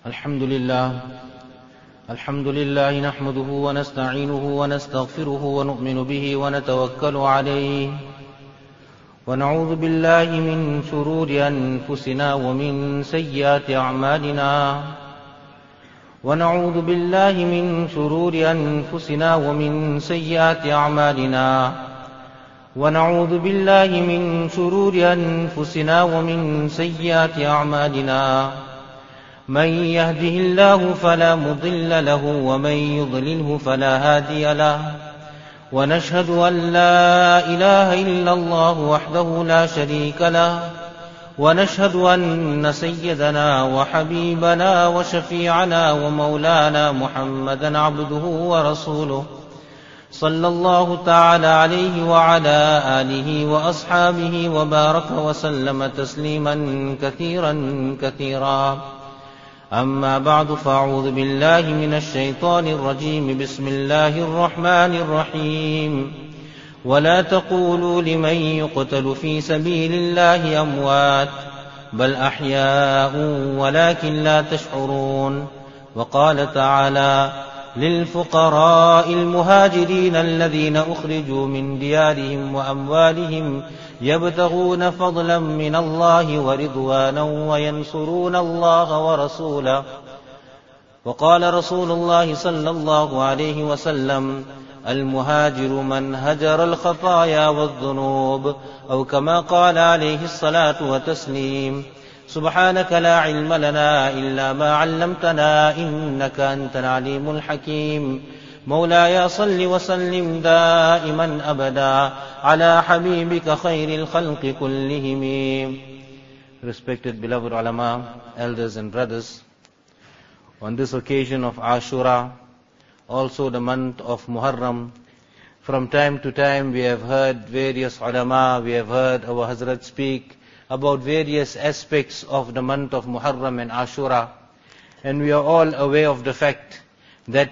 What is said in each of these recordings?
الحمد لله نحمده ونستعينه ونستغفره ونؤمن به ونتوكل عليه ونعوذ بالله من شرور أنفسنا ومن سيئات أعمالنا ونعوذ بالله من شرور أنفسنا ومن سيئات أعمالنا ونعوذ بالله من شرور أنفسنا ومن سيئات أعمالنا من يهده الله فلا مضل له ومن يضلله فلا هادي له ونشهد أن لا إله إلا الله وحده لا شريك له ونشهد أن سيدنا وحبيبنا وشفيعنا ومولانا محمدا عبده ورسوله صلى الله تعالى عليه وعلى آله وأصحابه وبارك وسلم تسليما كثيرا أما بعد فأعوذ بالله من الشيطان الرجيم بسم الله الرحمن الرحيم ولا تقولوا لمن يقتل في سبيل الله أموات بل أحياء ولكن لا تشعرون وقال تعالى للفقراء المهاجرين الذين أخرجوا من ديارهم وأموالهم يبتغون فضلا من الله ورضوانا وينصرون الله ورسوله وقال رسول الله صلى الله عليه وسلم المهاجر من هجر الخطايا والذنوب أو كما قال عليه الصلاة والتسليم سبحانك لا علم لنا إلا ما علمتنا إنك أنت العليم الحكيم مولاي صل وسلم دائما أبدا على حبيبك خير الخلق كلهم. Respected beloved ulama, elders and brothers, on this occasion of Ashura, also the month of Muharram, from time to time we have heard various ulama, we have heard our Hazrat speak about various aspects of the month of Muharram and Ashura, and we are all aware of the fact that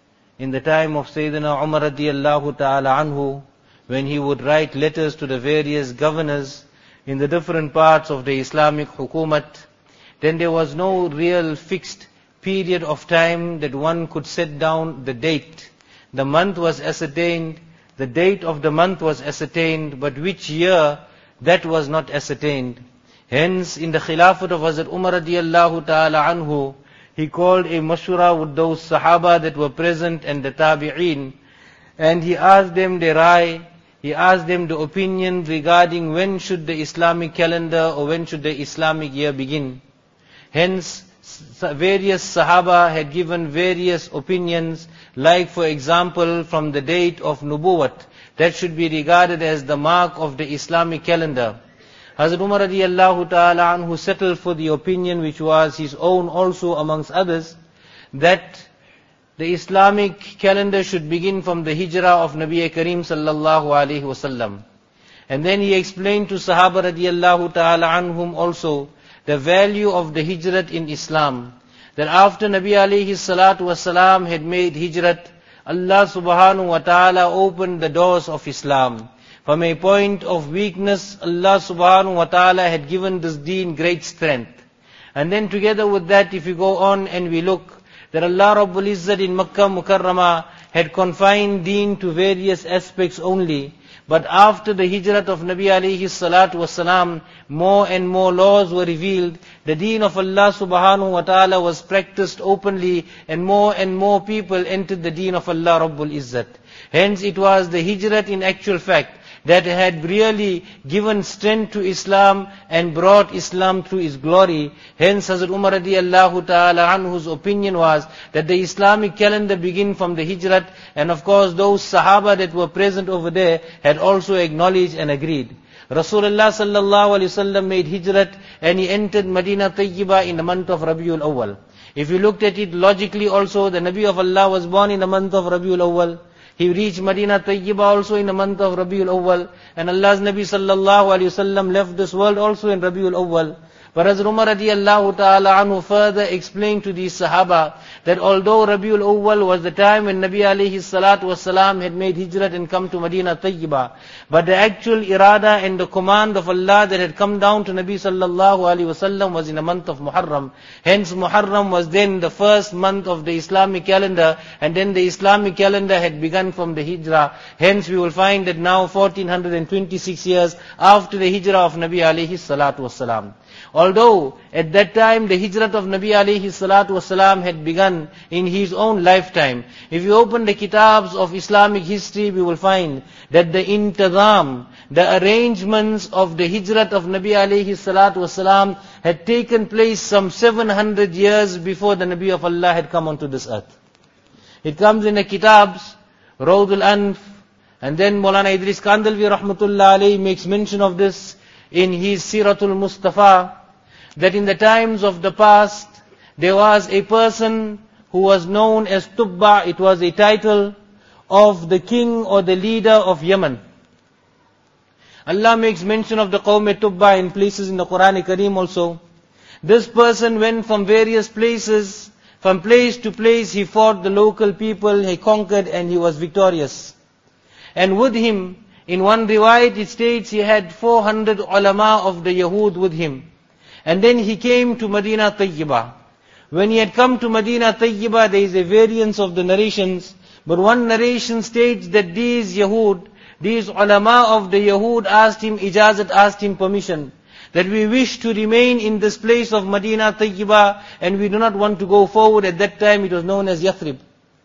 in the time of Sayyidina Umar radiyallahu ta'ala anhu, when he would write letters to the various governors in the different parts of the Islamic Hukumat, then there was no real fixed period of time that one could set down the date. The month was ascertained, the date of the month was ascertained, but which year, that was not ascertained. Hence, in the Khilafat of Hazrat Umar radiyallahu ta'ala anhu, he called a mashura with those Sahaba that were present and the Tabi'een, and he asked them their rai, he asked them the opinion regarding when should the Islamic calendar or when should the Islamic year begin. Hence, various Sahaba had given various opinions, like for example from the date of Nubuwat, that should be regarded as the mark of the Islamic calendar. Hazrat Umar radiyallahu ta'ala anhu settled for the opinion which was his own also amongst others, that the Islamic calendar should begin from the hijrah of Nabi Kareem sallallahu alayhi wasallam. And then he explained to Sahaba radiyallahu ta'ala anhum also the value of the hijrat in Islam. That after Nabi alayhi salatu wasalam had made hijrat, Allah subhanahu wa ta'ala opened the doors of Islam. From a point of weakness, Allah subhanahu wa ta'ala had given this deen great strength. And then together with that, if we go on and we look, that Allah Rabbul Izzat in Makkah Mukarramah had confined deen to various aspects only. But after the hijrat of Nabi alayhi salatu wasalam, more and more laws were revealed. The deen of Allah subhanahu wa ta'ala was practiced openly, and more people entered the deen of Allah Rabbul Izzat. Hence it was the hijrat in actual fact that had really given strength to Islam and brought Islam through its glory. Hence Hazrat Umar radiyallahu ta'ala anhu's opinion was that the Islamic calendar begin from the hijrat, and of course those Sahaba that were present over there had also acknowledged and agreed. Rasulullah sallallahu alaihi wasallam made hijrat and he entered Madinah Tayyibah in the month of Rabiul Awwal. If you looked at it logically also, the Nabi of Allah was born in the month of Rabiul Awwal. He reached Madinah Tayyibah also in the month of Rabiul Awwal, and Allah's Nabi sallallahu alaihi wasallam left this world also in Rabiul Awwal. But as Umar radiallahu ta'ala anhu further explained to these Sahaba that although Rabiul Awwal was the time when Nabi alayhi salatu wasalam had made hijrat and come to Medina Tayyibah, but the actual irada and the command of Allah that had come down to Nabi sallallahu alayhi wasallam was in the month of Muharram. Hence Muharram was then the first month of the Islamic calendar, and then the Islamic calendar had begun from the Hijrah. Hence we will find that now 1426 years after the Hijrah of Nabi alayhi salatu wasalam. Although at that time the hijrat of Nabi alayhi salatu wasalam had begun in his own lifetime, if you open the kitabs of Islamic history, we will find that the intizam, the arrangements of the hijrat of Nabi alayhi salatu wasalam had taken place some 700 years before the Nabi of Allah had come onto this earth. It comes in the kitabs, Rawdul Anf, and then Maulana Idris Kandalvi rahmatullah alayhi makes mention of this in his Siratul Mustafa, that in the times of the past, there was a person who was known as Tubba. It was a title of the king or the leader of Yemen. Allah makes mention of the Qawm Tubba in places in the Quran Kareem also. This person went from various places, from place to place, he fought the local people, he conquered and he was victorious. And with him, in one riwayat it states he had 400 ulama of the Yahud with him. And then he came to Medina Tayyibah. When he had come to Medina Tayyibah, there is a variance of the narrations. But one narration states that these Yahud, these ulama of the Yahud asked him ijazat, asked him permission, that we wish to remain in this place of Medina Tayyibah and we do not want to go forward. At that time it was known as Yathrib.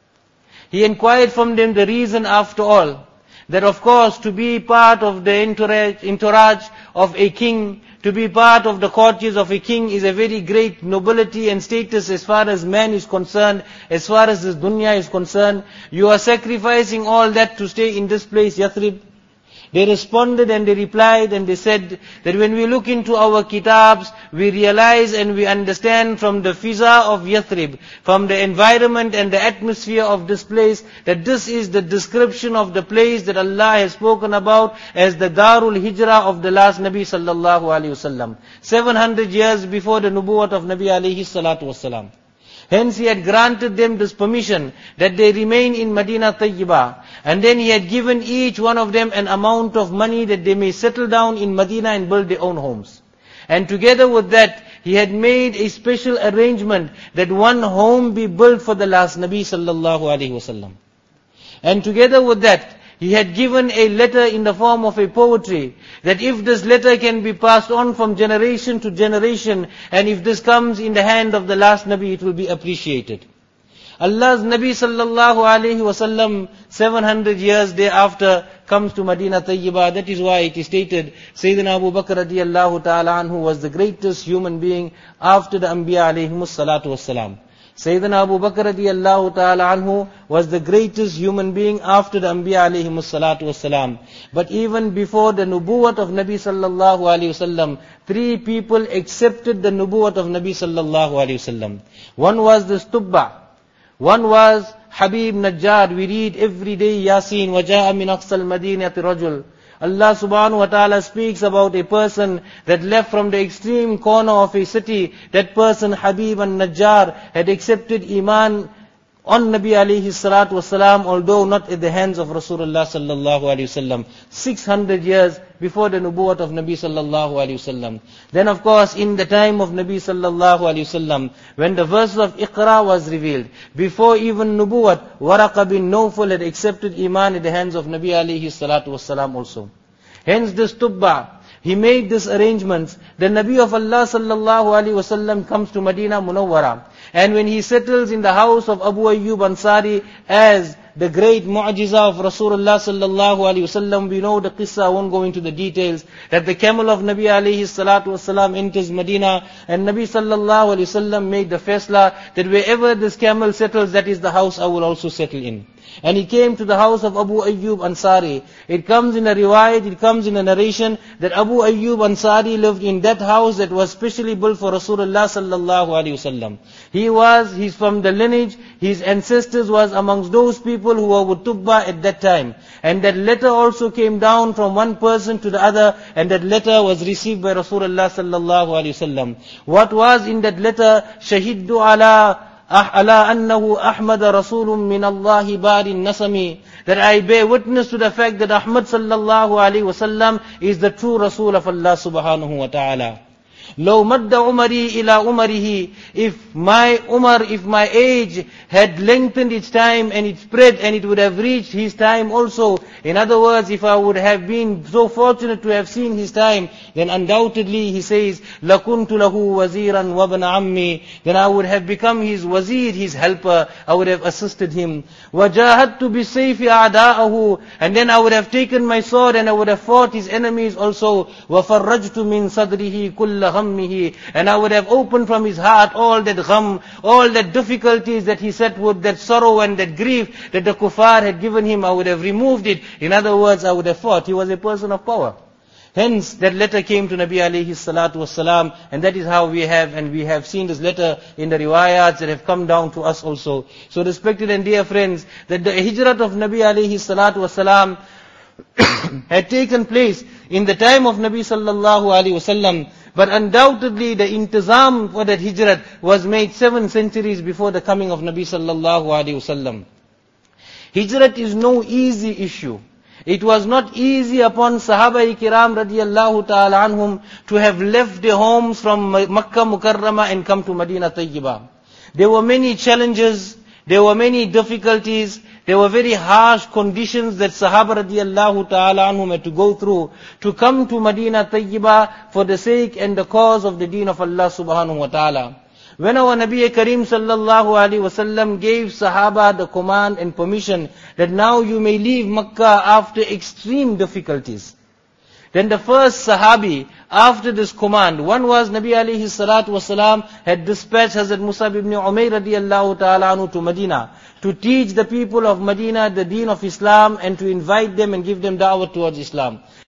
He inquired from them the reason after all, that of course to be part of the entourage of a king, to be part of the courtiers of a king is a very great nobility and status as far as man is concerned, as far as this dunya is concerned. You are sacrificing all that to stay in this place, Yathrib. They responded and they replied and they said that when we look into our kitabs, we realize and we understand from the fiza of Yathrib, from the environment and the atmosphere of this place, that this is the description of the place that Allah has spoken about as the Darul Hijrah of the last Nabi sallallahu alayhi wasallam. 700 years before the nubuwwat of Nabi alayhi salatu wasalam. Hence he had granted them this permission that they remain in Medina Tayyibah. And then he had given each one of them an amount of money that they may settle down in Medina and build their own homes. And together with that, he had made a special arrangement that one home be built for the last Nabi sallallahu alaihi wasallam. And together with that, he had given a letter in the form of a poetry, that if this letter can be passed on from generation to generation, and if this comes in the hand of the last Nabi, it will be appreciated. Allah's Nabi sallallahu alaihi wasallam 700 years thereafter comes to Medina Tayyibah. That is why it is stated, Sayyidina Abu Bakr radiyallahu ta'ala anhu was the greatest human being after the Anbiya alayhimus salatu wassalam. Sayyidina Abu Bakr radiyallahu ta'ala anhu was the greatest human being after the Anbiya alayhimus salatu wassalam. But even before the nubuwwat of Nabi sallallahu alayhi wasallam, 3 people accepted the nubuwwat of Nabi sallallahu alayhi wasallam. One was the Tubba. One was Habib Najjar. We read every day Yasin, وَجَاءَ مِنْ أَقْصَى الْمَدِينَةِ رَجُلٌ. Allah subhanahu wa ta'ala speaks about a person that left from the extreme corner of a city. That person, Habib and Najjar, had accepted Iman on Nabi alayhi salatu wasalam, although not at the hands of Rasulullah sallallahu alayhi wasallam. 600 years before the nubuwwat of Nabi sallallahu alayhi wasallam. Then of course in the time of Nabi sallallahu alayhi wasallam, when the verse of Iqra was revealed, before even nubuwwat, Waraqa bin Nawfal had accepted Iman at the hands of Nabi alayhi salatu wasalam also. Hence this Tubba, he made this arrangements. The Nabi of Allah sallallahu alaihi wasallam comes to Medina Munawwara, and when he settles in the house of Abu Ayyub Ansari as the great mu'jiza of Rasulullah sallallahu alaihi wasallam, we know the qissa, I won't go into the details, that the camel of Nabi alayhi salatu wasallam enters Medina, and Nabi sallallahu alaihi wasallam made the faisla that wherever this camel settles, that is the house I will also settle in. And he came to the house of Abu Ayyub Ansari. It comes in a riwayat, it comes in a narration that Abu Ayyub Ansari lived in that house that was specially built for Rasulullah sallallahu alaihi wasallam. He's from the lineage, his ancestors was amongst those people who were with Tubba at that time. And that letter also came down from one person to the other, and that letter was received by Rasulullah sallallahu alaihi wasallam. What was in that letter? Shahiddu ala annahu Ahmad Rasulun min Allahi barin nasami. That I bear witness to the fact that Ahmad sallallahu alaihi wasallam is the true Rasul of Allah subhanahu wa ta'ala. لو مد عمري إلى عمره, if my age had lengthened its time and it spread and it would have reached his time also. In other words, if I would have been so fortunate to have seen his time, then undoubtedly he says, لَكُنْتُ لَهُ وَزِيرًا وَابْنَ عَمِّي, then I would have become his wazir, his helper, I would have assisted him. وَجَاهَدْتُ بِالسَّيْفِ أَعْدَاءَهُ, and then I would have taken my sword and I would have fought his enemies also. وَفَرَّجْتُ مِنْ صَدْرِهِ كُلَّ غَمِّهِ, and I would have opened from his heart all that gham, all that difficulties that he sat with, that sorrow and that grief that the kuffar had given him, I would have removed it. In other words, I would have fought. He was a person of power. Hence, that letter came to Nabi alayhi salatu wasalam, and that is how we have seen this letter in the riwayats that have come down to us also. So respected and dear friends, that the hijrat of Nabi alayhi salatu wasalam had taken place in the time of Nabi sallallahu alayhi wasallam, but undoubtedly the intizam for that hijrat was made 7 centuries before the coming of Nabi sallallahu alayhi wasallam. Hijrat is no easy issue. It was not easy upon Sahaba-i-Kiram radiyallahu ta'ala anhum to have left their homes from Makkah Mukarramah and come to Medina Tayyibah. There were many challenges, there were many difficulties, there were very harsh conditions that Sahaba radiyallahu ta'ala anhum had to go through to come to Medina Tayyibah for the sake and the cause of the deen of Allah subhanahu wa ta'ala. When our Nabi Kareem sallallahu alaihi wasallam gave Sahaba the command and permission that now you may leave Makkah after extreme difficulties, then the first Sahabi after this command, one was Nabi alayhi salatu wasalam had dispatched Hazrat Musab ibn Umayr radiyallahu ta'ala anhu to Medina to teach the people of Medina the deen of Islam and to invite them and give them da'wah towards Islam.